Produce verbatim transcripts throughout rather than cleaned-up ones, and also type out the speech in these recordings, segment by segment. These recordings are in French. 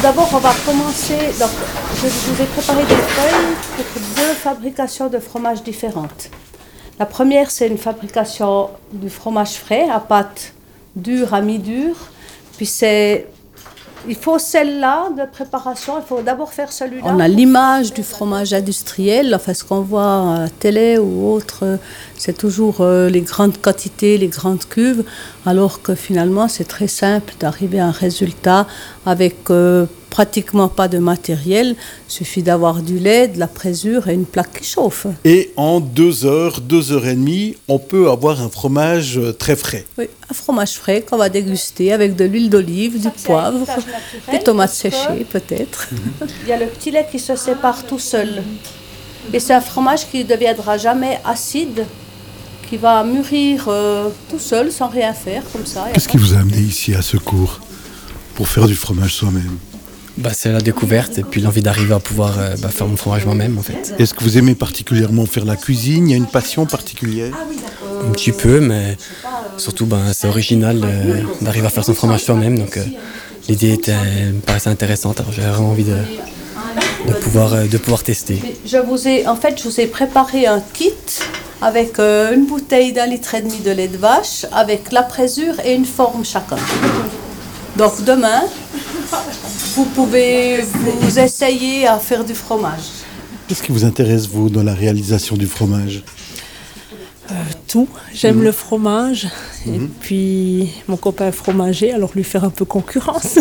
d'abord, on va commencer. Donc, je vous ai préparé des feuilles pour deux fabrications de fromages différentes. La première, c'est une fabrication du fromage frais à pâte dure à mi-dure. Puis c'est... Il faut celle-là de préparation, il faut d'abord faire celui-là. On a l'image du fromage industriel, enfin ce qu'on voit à la télé ou autre, c'est toujours les grandes quantités, les grandes cuves, alors que finalement c'est très simple d'arriver à un résultat avec euh, pratiquement pas de matériel, il suffit d'avoir du lait, de la présure et une plaque qui chauffe. Et en deux heures, deux heures et demie, on peut avoir un fromage très frais. Oui, un fromage frais qu'on va déguster avec de l'huile d'olive, du poivre, des tomates séchées peut-être. Il y a le petit lait qui se sépare tout seul. Et c'est un fromage qui ne deviendra jamais acide, qui va mûrir euh, tout seul sans rien faire comme ça. Qu'est-ce qui vous a amené ici à ce cours pour faire du fromage soi-même? Bah, c'est la découverte et puis l'envie d'arriver à pouvoir euh, bah, faire mon fromage moi-même en fait. Est-ce que vous aimez particulièrement faire la cuisine? Il y a une passion particulière? Un petit peu, mais surtout bah, c'est original euh, d'arriver à faire son fromage soi-même. Donc euh, l'idée était, me paraissait intéressante, alors j'avais vraiment envie de, de, pouvoir, euh, de pouvoir tester. Je vous ai, en fait, je vous ai préparé un kit avec euh, une bouteille d'un litre et demi de lait de vache, avec la présure et une forme chacun. Donc demain, vous pouvez vous essayer à faire du fromage. Qu'est-ce qui vous intéresse, vous, dans la réalisation du fromage? euh, Tout. J'aime mmh. le fromage. Mmh. Et puis, mon copain est fromager, alors lui faire un peu concurrence.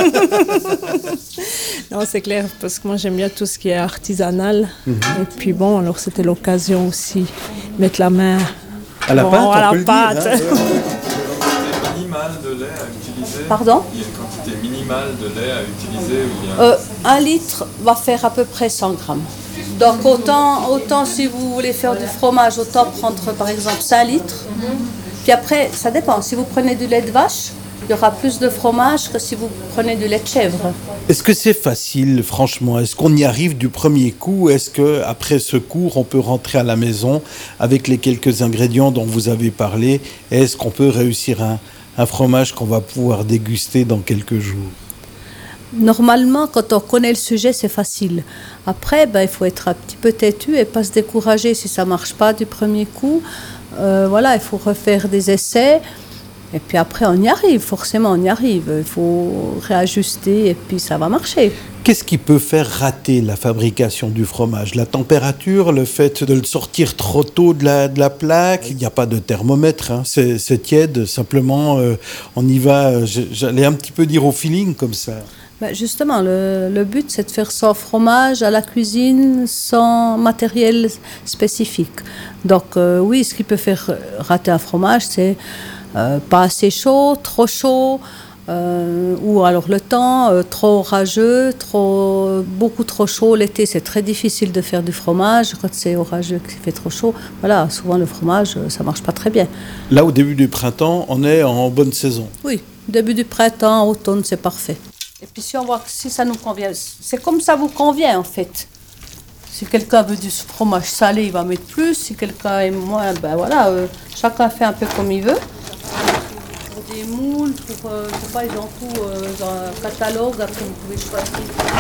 Non, c'est clair, parce que moi, j'aime bien tout ce qui est artisanal. Mmh. Et puis, bon, alors c'était l'occasion aussi de mettre la main à la bon, pâte. À on la peut pâte. Le dire, hein. Minimale de lait à utiliser. Pardon? Il y a une quantité minimale de lait à utiliser ou bien... euh, Un litre va faire à peu près cent grammes. Donc autant, autant si vous voulez faire du fromage, autant prendre par exemple cinq litres. Puis après, ça dépend. Si vous prenez du lait de vache, il y aura plus de fromage que si vous prenez du lait de chèvre. Est-ce que c'est facile, franchement? Est-ce qu'on y arrive du premier coup? Est-ce qu'après ce cours, on peut rentrer à la maison avec les quelques ingrédients dont vous avez parlé? Est-ce qu'on peut réussir un, un fromage qu'on va pouvoir déguster dans quelques jours? Normalement, quand on connaît le sujet, c'est facile. Après, ben, il faut être un petit peu têtu et pas se décourager si ça ne marche pas du premier coup. Euh, voilà, il faut refaire des essais. Et puis après, on y arrive, forcément, on y arrive. Il faut réajuster et puis ça va marcher. Qu'est-ce qui peut faire rater la fabrication du fromage? La température, le fait de le sortir trop tôt de la, de la plaque? Il n'y a pas de thermomètre, hein. c'est, c'est tiède, simplement euh, on y va, j'allais un petit peu dire au feeling comme ça. Ben justement, le, le but, c'est de faire son fromage à la cuisine sans matériel spécifique. Donc euh, oui, ce qui peut faire rater un fromage, c'est euh, pas assez chaud, trop chaud, euh, ou alors le temps, euh, trop orageux, trop, beaucoup trop chaud. L'été, c'est très difficile de faire du fromage. Quand c'est orageux, qu'il fait trop chaud, voilà, souvent le fromage, ça marche pas très bien. Là, au début du printemps, on est en bonne saison. Oui, début du printemps, automne, c'est parfait. Et puis si on voit que si ça nous convient, c'est comme ça vous convient en fait. Si quelqu'un veut du fromage salé, il va mettre plus. Si quelqu'un aime moins, ben voilà, euh, chacun fait un peu comme il veut. Pour des moules, pour, euh, je sais pas, ils ont tout euh, dans un catalogue, après vous pouvez choisir.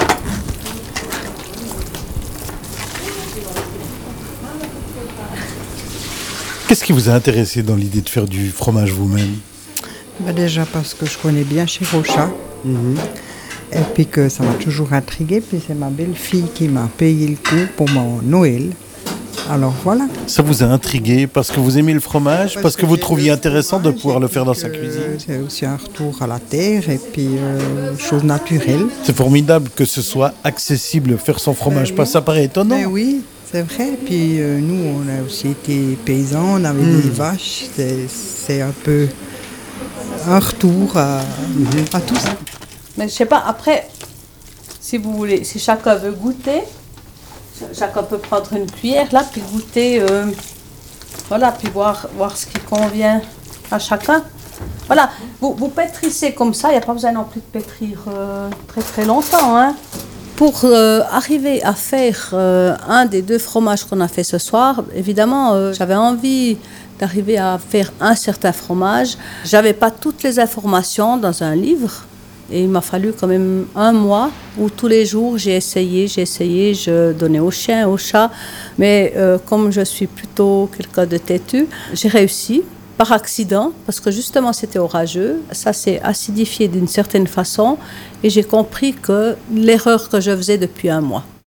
Qu'est-ce qui vous a intéressé dans l'idée de faire du fromage vous-même? Ben déjà parce que je connais bien chez Rocha. Mmh. Et puis que ça m'a toujours intriguée, puis c'est ma belle-fille qui m'a payé le coup pour mon Noël. Alors voilà. Ça vous a intrigué parce que vous aimez le fromage, parce, parce que, que vous trouviez intéressant de pouvoir le faire dans sa cuisine? C'est aussi un retour à la terre et puis euh, chose naturelle. C'est formidable que ce soit accessible, faire son fromage. Euh, pas oui. Ça paraît étonnant. Mais oui, c'est vrai. Puis euh, nous, on a aussi été paysans, on avait mmh. des vaches. C'est, c'est un peu un retour à, mmh. à tout ça. Mais je sais pas, après, si vous voulez, si chacun veut goûter, chacun peut prendre une cuillère là, puis goûter, euh, voilà, puis voir, voir ce qui convient à chacun. Voilà, vous, vous pétrissez comme ça, il n'y a pas besoin non plus de pétrir euh, très très longtemps, hein. Pour euh, arriver à faire euh, un des deux fromages qu'on a fait ce soir, évidemment, euh, j'avais envie d'arriver à faire un certain fromage. J'avais pas toutes les informations dans un livre. Et il m'a fallu quand même un mois où tous les jours j'ai essayé, j'ai essayé, je donnais aux chiens, aux chats. Mais euh, comme je suis plutôt quelqu'un de têtu, j'ai réussi par accident parce que justement c'était orageux. Ça s'est acidifié d'une certaine façon et j'ai compris que l'erreur que je faisais depuis un mois.